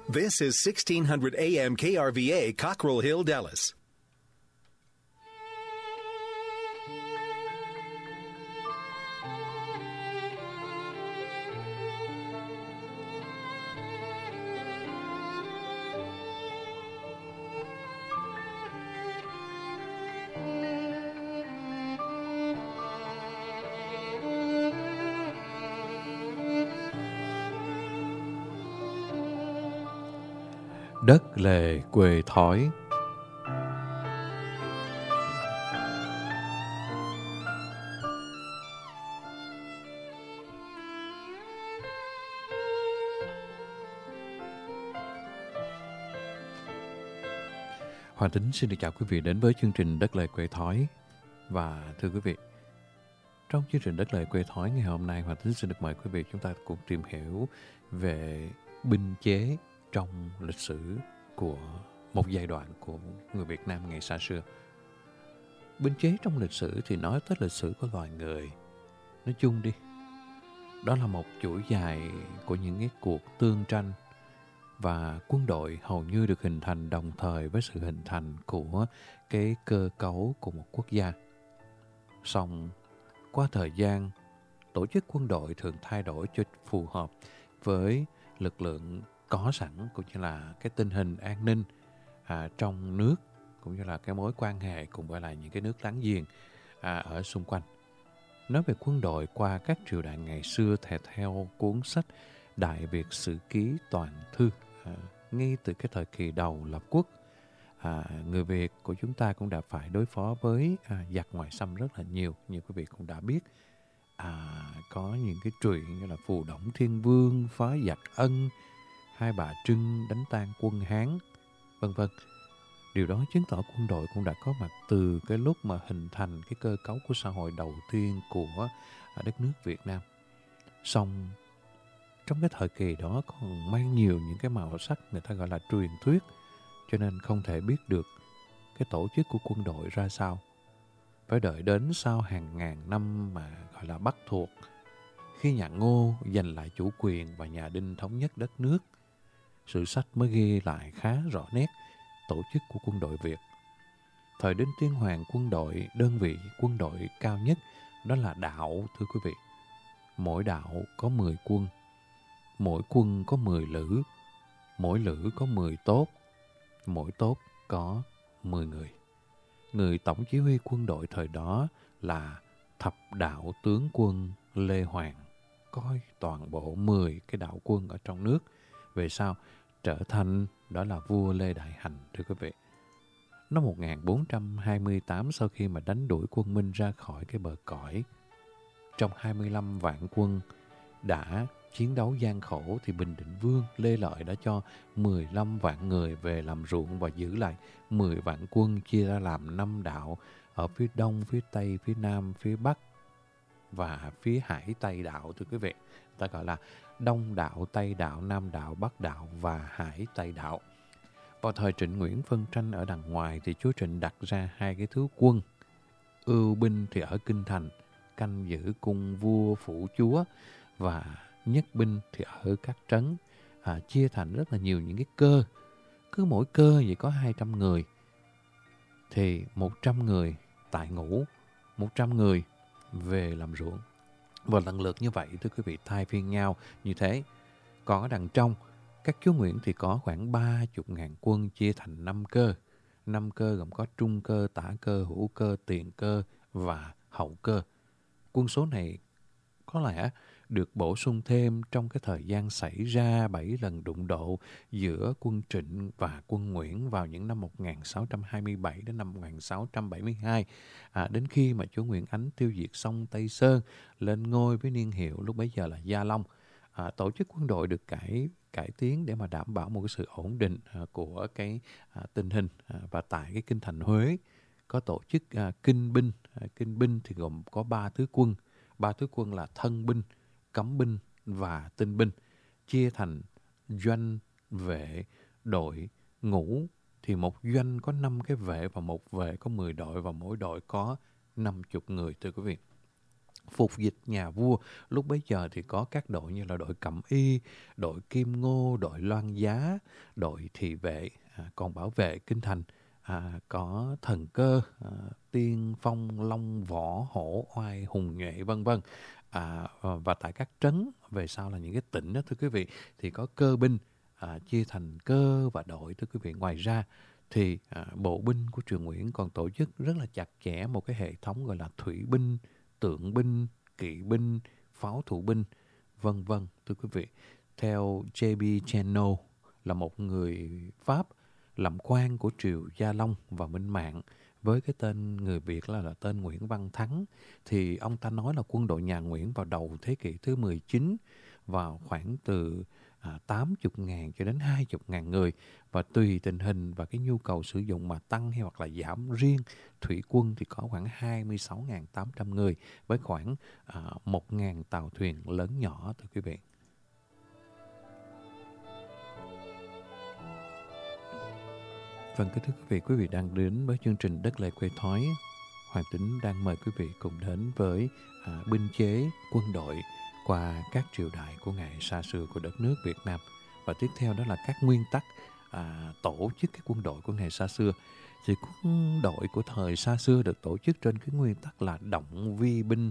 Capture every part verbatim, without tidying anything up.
This is sixteen hundred A M K R V A, Cockrell Hill, Dallas. Đất lề quê thói. Hoàng Tính xin được chào quý vị đến với chương trình Đất lề quê thói. Và thưa quý vị, trong chương trình Đất lề quê thói ngày hôm nay, Hoàng Tính xin được mời quý vị chúng ta cùng tìm hiểu về binh chế trong lịch sử của một giai đoạn của người Việt Nam ngày xa xưa. Binh chế trong lịch sử thì nói tới lịch sử của loài người. Nói chung đi, đó là một chuỗi dài của những cái cuộc tương tranh, và quân đội hầu như được hình thành đồng thời với sự hình thành của cái cơ cấu của một quốc gia. Song qua thời gian, tổ chức quân đội thường thay đổi cho phù hợp với lực lượng có sẵn, cũng như là cái tình hình an ninh à, trong nước, cũng như là cái mối quan hệ cùng với lại những cái nước láng giềng à, ở xung quanh. Nói về quân đội qua các triều đại ngày xưa theo, theo cuốn sách Đại Việt Sử Ký Toàn Thư, à, ngay từ cái thời kỳ đầu lập quốc, à, người Việt của chúng ta cũng đã phải đối phó với à, giặc ngoại xâm rất là nhiều. Như quý vị cũng đã biết, à, có những cái truyện như là Phù Đổng Thiên Vương phá giặc Ân, Hai Bà Trưng đánh tan quân Hán, vân vân. Điều đó chứng tỏ quân đội cũng đã có mặt từ cái lúc mà hình thành cái cơ cấu của xã hội đầu tiên của đất nước Việt Nam. Song trong cái thời kỳ đó còn mang nhiều những cái màu sắc người ta gọi là truyền thuyết, cho nên không thể biết được cái tổ chức của quân đội ra sao. Phải đợi đến sau hàng ngàn năm mà gọi là Bắc thuộc, khi nhà Ngô giành lại chủ quyền và nhà Đinh thống nhất đất nước, sử sách mới ghi lại khá rõ nét tổ chức của quân đội Việt. Thời Đinh Tiên Hoàng, quân đội, đơn vị quân đội cao nhất đó là đạo, thưa quý vị. Mỗi đạo có mười quân, mỗi quân có mười lữ, mỗi lữ có mười tốt, mỗi tốt có mười người. Người tổng chỉ huy quân đội thời đó là thập đạo tướng quân Lê Hoàng, coi toàn bộ mười cái đạo quân ở trong nước. Về sau trở thành đó là vua Lê Đại Hành, thưa quý vị. Năm một nghìn bốn trăm hai mươi tám, sau khi mà đánh đuổi quân Minh ra khỏi cái bờ cõi, trong hai mươi lăm vạn quân đã chiến đấu gian khổ, thì Bình Định Vương Lê Lợi đã cho mười lăm vạn người về làm ruộng và giữ lại mười vạn quân, chia ra làm năm đạo ở phía đông, phía tây, phía nam, phía bắc và phía hải tây đạo, thưa quý vị. Ta gọi là Đông đạo, Tây đạo, Nam đạo, Bắc đạo và Hải Tây đạo. Vào thời Trịnh Nguyễn phân tranh ở đằng ngoài thì chúa Trịnh đặt ra hai cái thứ quân. Ưu binh thì ở kinh thành canh giữ cung vua phụ chúa, và nhất binh thì ở các trấn, à, chia thành rất là nhiều những cái cơ. Cứ mỗi cơ chỉ có hai trăm người, thì một trăm người tại ngũ, một trăm người về làm ruộng. Và lần lượt như vậy, thưa quý vị, thay phiên nhau như thế. Còn ở đằng trong, các chúa Nguyễn thì có khoảng ba mươi ngàn quân chia thành năm cơ. Năm cơ gồm có trung cơ, tả cơ, hữu cơ, tiền cơ và hậu cơ. Quân số này có lẽ được bổ sung thêm trong cái thời gian xảy ra bảy lần đụng độ giữa quân Trịnh và quân Nguyễn vào những năm một nghìn sáu trăm hai mươi bảy đến năm một nghìn sáu trăm bảy mươi hai, à, đến khi mà chúa Nguyễn Ánh tiêu diệt xong Tây Sơn, lên ngôi với niên hiệu lúc bấy giờ là Gia Long. À, tổ chức quân đội được cải cải tiến để mà đảm bảo một cái sự ổn định à, của cái à, tình hình, à, và tại cái kinh thành Huế có tổ chức à, kinh binh. À, kinh binh thì gồm có ba thứ quân. Ba thứ quân là thân binh, cấm binh và tinh binh, chia thành doanh, vệ, đội, ngũ. Thì một doanh có năm cái vệ, và một vệ có mười đội, và mỗi đội có năm mươi người, thưa quý vị. phục dịch nhà vua. Lúc bấy giờ thì có các đội như là đội Cẩm Y, đội Kim Ngô, đội Loan Giá, đội Thị Vệ, à, còn bảo vệ kinh thành. À, có Thần Cơ, à, Tiên Phong, Long Võ, Hổ Oai, Hùng Nhuệ vân vân. À, và tại các trấn về sau là những cái tỉnh đó thưa quý vị thì có cơ binh, à, chia thành cơ và đội thưa quý vị. Ngoài ra thì à, bộ binh của Triều Nguyễn còn tổ chức rất là chặt chẽ một cái hệ thống gọi là thủy binh, tượng binh, kỵ binh, pháo thủ binh vân vân thưa quý vị. Theo J B Cheno là một người Pháp làm quan của triều Gia Long và Minh Mạng với cái tên người Việt là, là tên Nguyễn Văn Thắng, thì ông ta nói là quân đội nhà Nguyễn vào đầu thế kỷ thứ mười chín vào khoảng từ à, tám mươi ngàn cho đến hai mươi ngàn người, và tùy tình hình và cái nhu cầu sử dụng mà tăng hay hoặc là giảm. Riêng thủy quân thì có khoảng hai mươi sáu nghìn tám trăm người với khoảng à, một nghìn tàu thuyền lớn nhỏ thưa quý vị. Vâng, kính thưa quý vị, quý vị đang đến với chương trình Đất Lệ Quê Thói. Hoàng Tính đang mời quý vị cùng đến với à, binh chế, quân đội qua các triều đại của ngày xa xưa của đất nước Việt Nam. Và tiếp theo đó là các nguyên tắc à, tổ chức cái quân đội của ngày xa xưa. Thì quân đội của thời xa xưa được tổ chức trên cái nguyên tắc là động vi binh,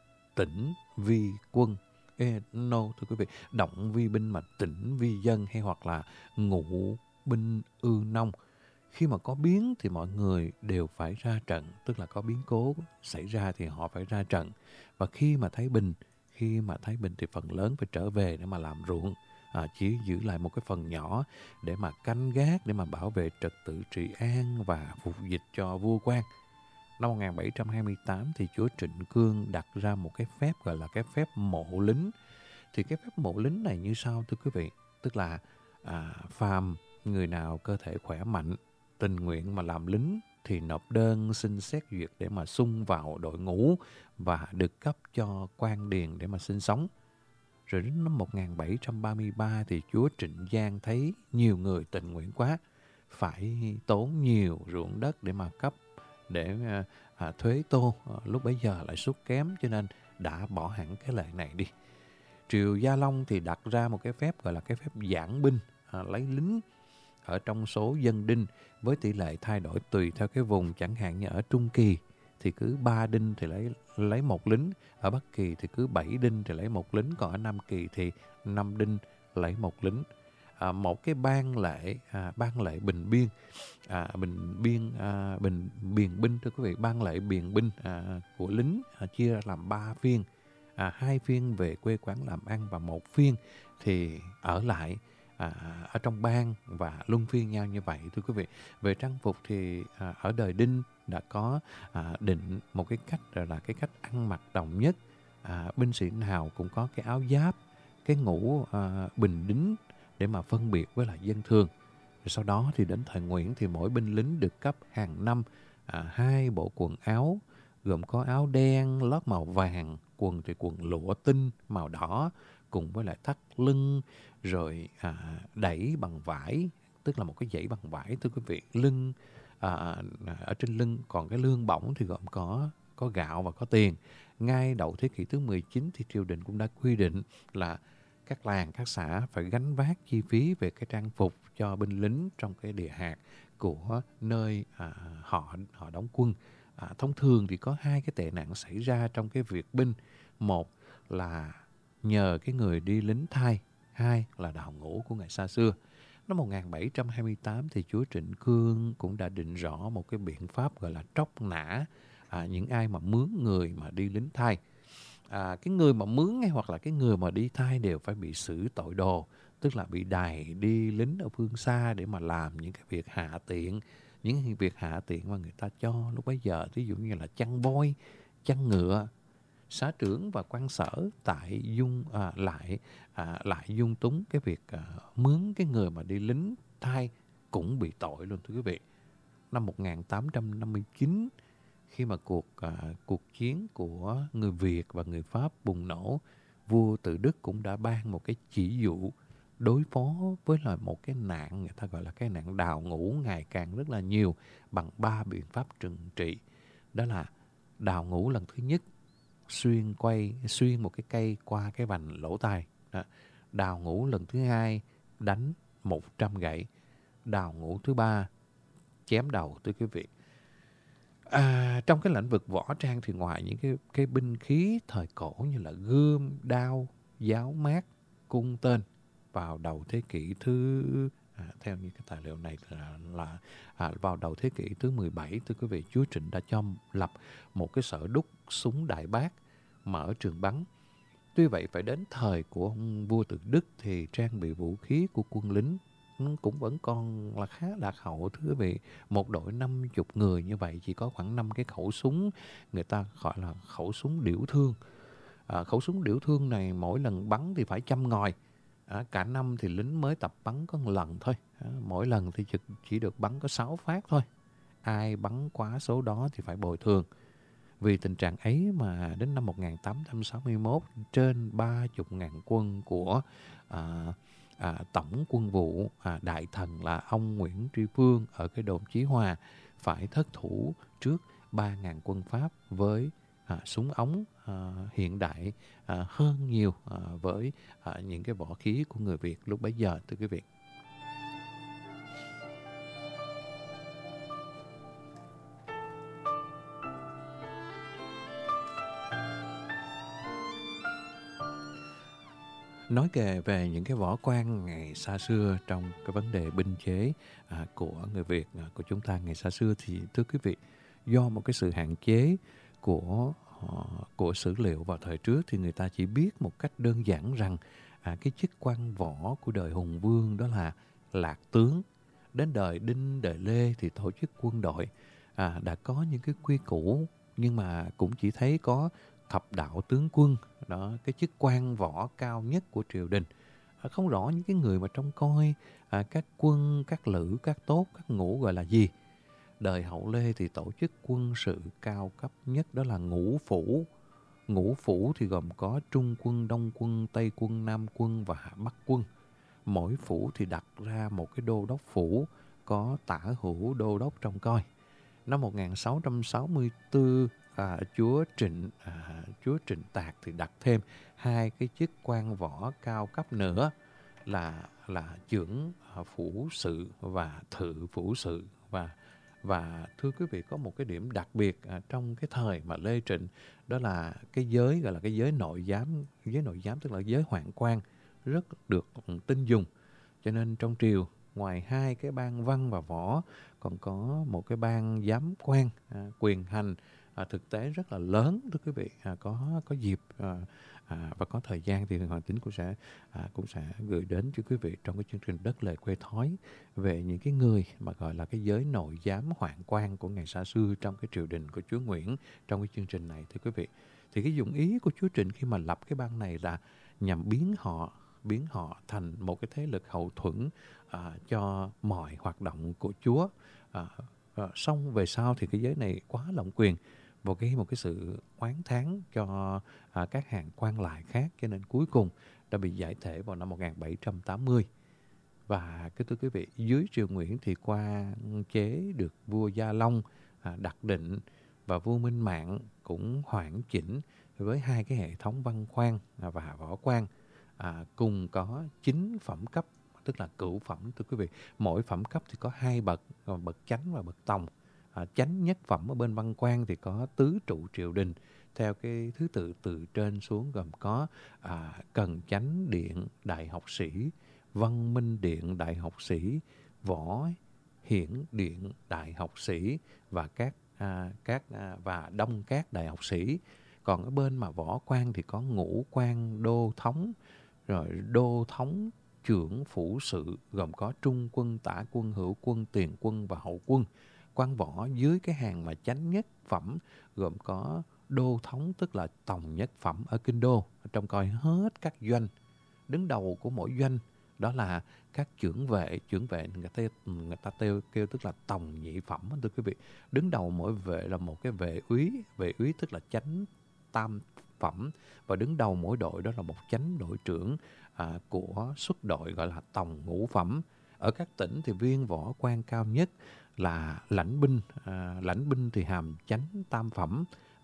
tĩnh vi quân. Ê, no, thưa quý vị, động vi binh mà tĩnh vi dân, hay hoặc là ngụ binh ư nông. Khi mà có biến thì mọi người đều phải ra trận, tức là có biến cố xảy ra thì họ phải ra trận. Và khi mà thấy bình, khi mà thấy bình thì phần lớn phải trở về để mà làm ruộng, à, chỉ giữ lại một cái phần nhỏ để mà canh gác, để mà bảo vệ trật tự trị an và phục dịch cho vua quan. Năm một nghìn bảy trăm hai mươi tám thì chúa Trịnh Cương đặt ra một cái phép gọi là cái phép mộ lính. Thì cái phép mộ lính này như sau thưa quý vị, tức là à, phàm người nào cơ thể khỏe mạnh, tình nguyện mà làm lính thì nộp đơn xin xét duyệt để mà xung vào đội ngũ và được cấp cho quan điền để mà sinh sống. Rồi đến năm một nghìn bảy trăm ba mươi ba thì chúa Trịnh Giang thấy nhiều người tình nguyện quá, phải tốn nhiều ruộng đất để mà cấp, để à, thuế tô, à, lúc bấy giờ lại suất kém, cho nên đã bỏ hẳn cái lệ này đi. Triều Gia Long thì đặt ra một cái phép gọi là cái phép giảng binh, à, lấy lính ở trong số dân đinh với tỷ lệ thay đổi tùy theo cái vùng. Chẳng hạn như ở Trung Kỳ thì cứ ba đinh thì lấy lấy một lính, ở Bắc Kỳ thì cứ bảy đinh thì lấy một lính, còn ở Nam Kỳ thì năm đinh lấy một lính. À, một cái ban lệ à, ban lệ bình biên à, bình biên à, bình biền binh thưa quý vị, ban lệ biền binh à, của lính à, chia ra làm ba phiên, à, hai phiên về quê quán làm ăn và một phiên thì ở lại À, ở trong bang và luân phiên nhau như vậy thưa quý vị. Về trang phục thì à, ở đời Đinh đã có à, định một cái cách là cái cách ăn mặc đồng nhất. À, binh sĩ nào cũng có cái áo giáp, cái ngũ à, bình đính để mà phân biệt với lại dân thường. Rồi sau đó thì đến thời Nguyễn thì mỗi binh lính được cấp hàng năm à, hai bộ quần áo, gồm có áo đen lót màu vàng, quần thì quần lụa tinh màu đỏ, cùng với lại thắt lưng, rồi à, đẩy bằng vải, tức là một cái dãy bằng vải thưa quý vị. Lưng à, ở trên lưng, còn cái lương bổng thì gồm có có gạo và có tiền. Ngay đầu thế kỷ thứ mười chín thì triều đình cũng đã quy định là các làng, các xã phải gánh vác chi phí về cái trang phục cho binh lính trong cái địa hạt của nơi à, họ họ đóng quân. À, thông thường thì có hai cái tệ nạn xảy ra trong cái việc binh. Một là nhờ cái người đi lính thai, hai là đào ngũ của ngày xa xưa. Năm một nghìn bảy trăm hai mươi tám thì chúa Trịnh Cương cũng đã định rõ một cái biện pháp gọi là tróc nã à, những ai mà mướn người mà đi lính thai. À, cái người mà mướn hay hoặc là cái người mà đi thai đều phải bị xử tội đồ, tức là bị đày đi lính ở phương xa để mà làm những cái việc hạ tiện, những việc hạ tiện mà người ta cho lúc bấy giờ, ví dụ như là chăn voi, chăn ngựa. Xã trưởng và quan sở tại dung à, lại à, lại dung túng cái việc à, mướn cái người mà đi lính thai cũng bị tội luôn thưa quý vị. Năm một nghìn tám trăm năm mươi chín, khi mà cuộc à, cuộc chiến của người Việt và người Pháp bùng nổ, vua Tự Đức cũng đã ban một cái chỉ dụ đối phó với là một cái nạn, người ta gọi là cái nạn đào ngũ ngày càng rất là nhiều, bằng ba biện pháp trừng trị. Đó là đào ngũ lần thứ nhất xuyên quay xuyên một cái cây qua cái vành lỗ tai. Đó. Đào ngũ lần thứ hai đánh một trăm gậy. Đào ngũ thứ ba chém đầu, thưa quý vị. À, trong cái lĩnh vực võ trang thì ngoài những cái, cái binh khí thời cổ như là gươm, đao, giáo mát, cung tên, vào đầu thế kỷ thứ à, theo như cái tài liệu này là, là à, vào đầu thế kỷ thứ mười bảy, thưa quý vị, Chúa Trịnh đã cho lập một cái sở đúc súng Đại Bác, mở trường bắn. Tuy vậy phải đến thời của ông vua Tự Đức thì trang bị vũ khí của quân lính cũng vẫn còn là khá lạc hậu, thưa quý vị. Một đội năm chục người như vậy chỉ có khoảng năm cái khẩu súng, người ta gọi là khẩu súng điểu thương. À, khẩu súng điểu thương này mỗi lần bắn thì phải châm ngòi. À, cả năm thì lính mới tập bắn có một lần thôi. À, mỗi lần thì chỉ, chỉ được bắn có sáu phát thôi. Ai bắn quá số đó thì phải bồi thường. Vì tình trạng ấy mà đến năm một nghìn tám trăm sáu mươi mốt, trên ba mươi ngàn quân của à, à, tổng quân vụ à, đại thần là ông Nguyễn Tri Phương ở cái đồn Chí Hòa phải thất thủ trước ba ngàn quân Pháp với à, súng ống à, hiện đại à, hơn nhiều à, với à, những cái võ khí của người Việt lúc bấy giờ, thưa quý vị. Nói kể về những cái võ quan ngày xa xưa trong cái vấn đề binh chế à, của người Việt, à, của chúng ta ngày xa xưa thì thưa quý vị, do một cái sự hạn chế của uh, của sử liệu vào thời trước thì người ta chỉ biết một cách đơn giản rằng à, cái chức quan võ của đời Hùng Vương đó là lạc tướng. Đến đời Đinh, đời Lê thì tổ chức quân đội à, đã có những cái quy củ, nhưng mà cũng chỉ thấy có thập đạo tướng quân, đó, cái chức quan võ cao nhất của triều đình. À, không rõ những cái người mà trông coi à, các quân, các lữ, các tốt, các ngũ gọi là gì. Đời Hậu Lê thì tổ chức quân sự cao cấp nhất đó là ngũ phủ. Ngũ phủ thì gồm có Trung quân, Đông quân, Tây quân, Nam quân và Bắc quân. Mỗi phủ thì đặt ra một cái đô đốc phủ có tả hữu đô đốc trông coi. Năm một nghìn sáu trăm sáu mươi tư, à, chúa Trịnh à, chúa Trịnh Tạc thì đặt thêm hai cái chức quan võ cao cấp nữa là là trưởng à, phủ sự và thự phủ sự. Và và thưa quý vị, có một cái điểm đặc biệt à, trong cái thời mà Lê Trịnh, đó là cái giới gọi là cái giới nội giám. Giới nội giám tức là giới hoạn quan, rất được tin dùng. Cho nên trong triều, ngoài hai cái ban văn và võ, còn có một cái ban giám quan, à, quyền hành à, thực tế rất là lớn, thưa quý vị. À, có có dịp à, à, và có thời gian thì Hoàng Tín cũng sẽ à, cũng sẽ gửi đến cho quý vị trong cái chương trình Đất Lề Quê Thói về những cái người mà gọi là cái giới nội giám hoạn quan của ngày xa xưa trong cái triều đình của chúa Nguyễn trong cái chương trình này, thưa quý vị. Thì cái dụng ý của chúa Trịnh khi mà lập cái ban này là nhằm biến họ biến họ thành một cái thế lực hậu thuẫn à, cho mọi hoạt động của Chúa. À, à, xong về sau thì cái giới này quá lộng quyền và gây một cái sự oán thán cho à, các hàng quan lại khác, cho nên cuối cùng đã bị giải thể vào năm một nghìn bảy trăm tám mươi. Và cái thưa quý vị, dưới triều Nguyễn thì qua chế được vua Gia Long à, đặt định và vua Minh Mạng cũng hoàn chỉnh với hai cái hệ thống văn quan à, và võ quan. À, cùng có chín phẩm cấp, tức là cửu phẩm, thưa quý vị. Mỗi phẩm cấp thì có hai bậc, bậc chánh và bậc tòng. À, chánh nhất phẩm ở bên văn quan thì có tứ trụ triều đình theo cái thứ tự từ trên xuống, gồm có à, Cần Chánh Điện đại học sĩ, Văn Minh Điện đại học sĩ, Võ Hiển Điện đại học sĩ và các à, các à, và Đông Các đại học sĩ. Còn ở bên mà võ quan thì có ngũ quan đô thống, rồi đô thống trưởng phủ sự, gồm có trung quân, tả quân, hữu quân, tiền quân và hậu quân. Quan võ dưới cái hàng mà chánh nhất phẩm gồm có đô thống, tức là tòng nhất phẩm ở kinh đô, trông coi hết các doanh. Đứng đầu của mỗi doanh đó là các trưởng vệ. Trưởng vệ người ta người ta kêu, kêu tức là tòng nhị phẩm, thưa quý vị. Đứng đầu mỗi vệ là một cái vệ úy. Vệ úy tức là chánh tam phẩm, và đứng đầu mỗi đội đó là một chánh đội trưởng à, của xuất đội, gọi là tòng ngũ phẩm. Ở các tỉnh thì viên võ quan cao nhất là lãnh binh. À, lãnh binh thì hàm chánh tam phẩm.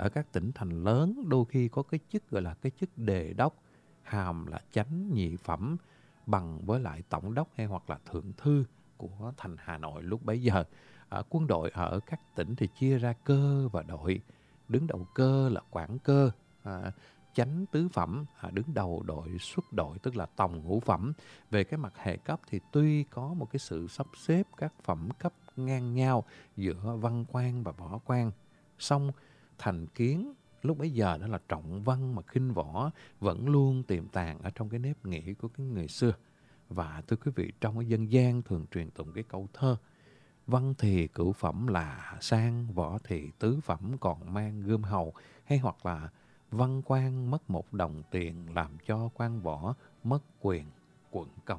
ở các tỉnh thành lớn đôi khi có cái chức gọi là cái chức đề đốc, hàm là chánh nhị phẩm, bằng với lại tổng đốc hay hoặc là thượng thư của thành Hà Nội lúc bấy giờ. À, quân đội ở các tỉnh thì chia ra cơ và đội. Đứng đầu cơ là quản cơ, à, chánh tứ phẩm, à, đứng đầu đội xuất đội tức là tổng ngũ phẩm. Về cái mặt hệ cấp thì tuy có một cái sự sắp xếp các phẩm cấp ngang nhau giữa văn quan và võ quan, song thành kiến lúc bấy giờ đó là trọng văn mà khinh võ vẫn luôn tiềm tàng ở trong cái nếp nghĩ của cái người xưa. Và thưa quý vị, trong cái dân gian thường truyền tụng cái câu thơ: văn thì cửu phẩm là sang, võ thì tứ phẩm còn mang gươm hầu, hay hoặc là văn quan mất một đồng tiền, làm cho quan võ mất quyền quận công.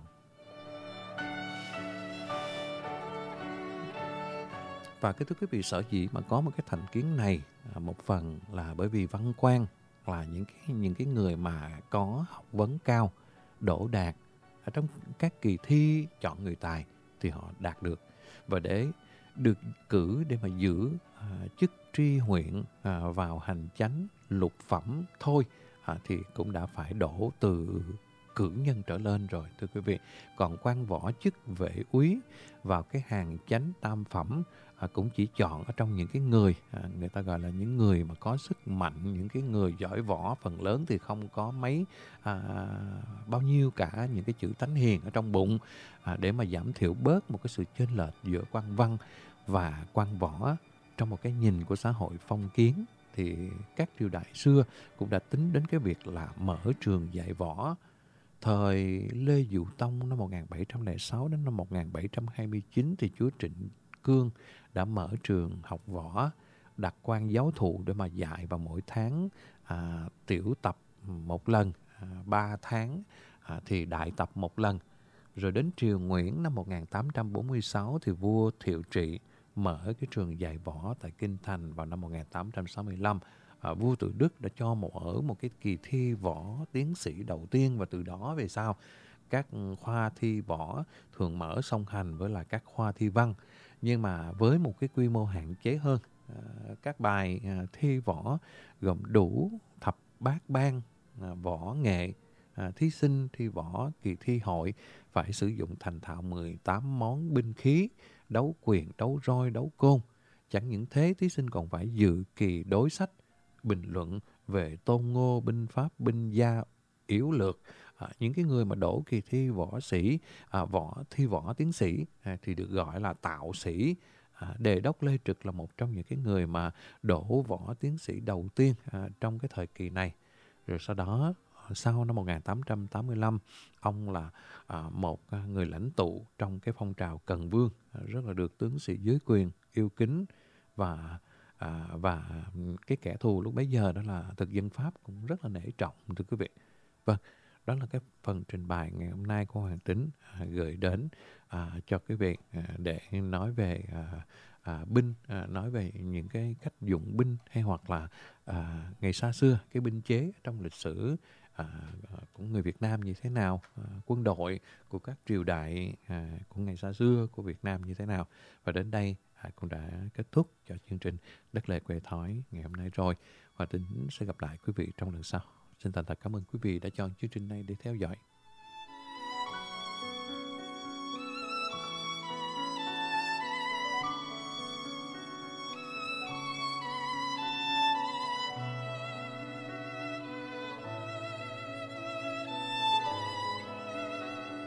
Và cái thưa quý vị, sở dĩ mà có một cái thành kiến này, một phần là bởi vì văn quan là những cái những cái người mà có học vấn cao, đỗ đạt ở trong các kỳ thi chọn người tài thì họ đạt được. Và để được cử để mà giữ à, chức tri huyện à, vào hành chánh lục phẩm thôi à, thì cũng đã phải đổ từ cử nhân trở lên rồi, thưa quý vị. Còn quan võ chức vệ úy vào cái hàng chánh tam phẩm à, cũng chỉ chọn ở trong những cái người à, người ta gọi là những người mà có sức mạnh, những cái người giỏi võ. Phần lớn thì không có mấy à, bao nhiêu cả những cái chữ tánh hiền ở trong bụng à, để mà giảm thiểu bớt một cái sự chênh lệch giữa quan văn và quan võ. Trong một cái nhìn của xã hội phong kiến thì các triều đại xưa cũng đã tính đến cái việc là mở trường dạy võ. Thời Lê Dụ Tông năm một nghìn bảy trăm lẻ sáu đến năm một nghìn bảy trăm hai mươi chín thì chúa Trịnh Cương đã mở trường học võ, đặt quan giáo thụ để mà dạy vào mỗi tháng à, tiểu tập một lần, à, ba tháng à, thì đại tập một lần. Rồi đến triều Nguyễn năm một nghìn tám trăm bốn mươi sáu thì vua Thiệu Trị mở cái trường dạy võ tại Kinh Thành vào năm một nghìn tám trăm sáu mươi lăm. À, vua Tự Đức đã cho một ở một cái kỳ thi võ tiến sĩ đầu tiên, và từ đó về sau các khoa thi võ thường mở song hành với là các khoa thi văn, nhưng mà với một cái quy mô hạn chế hơn. À, các bài à, thi võ gồm đủ thập bát ban, à, võ nghệ. À, thí sinh thi võ kỳ thi hội phải sử dụng thành thạo mười tám món binh khí, đấu quyền, đấu roi, đấu côn. Chẳng những thế, thí sinh còn phải dự kỳ đối sách, bình luận về tôn ngô, binh pháp, binh gia, yếu lược. À, những cái người mà đổ kỳ thi võ sĩ, à, võ thi võ tiến sĩ à, thì được gọi là tạo sĩ. À, Đề đốc Lê Trực là một trong những cái người mà đổ võ tiến sĩ đầu tiên à, trong cái thời kỳ này. Rồi sau đó, sau năm một nghìn tám trăm tám mươi lăm, ông là à, một người lãnh tụ trong cái phong trào Cần Vương, à, rất là được tướng sĩ dưới quyền yêu kính, và à, và cái kẻ thù lúc bấy giờ đó là thực dân Pháp cũng rất là nể trọng, thưa quý vị. Vâng, đó là cái phần trình bày ngày hôm nay của Hoàng Tính à, gửi đến à, cho quý vị à, để nói về à, à, binh, à, nói về những cái cách dụng binh, hay hoặc là à, ngày xa xưa cái binh chế trong lịch sử à, của người Việt Nam như thế nào, à, quân đội của các triều đại à, của ngày xa xưa của Việt Nam như thế nào. Và đến đây à, cũng đã kết thúc cho chương trình Đất Lệ Quê Thói ngày hôm nay rồi. Hoàng Tính sẽ gặp lại quý vị trong lần sau. Xin thành thật cảm ơn quý vị đã chọn chương trình này để theo dõi.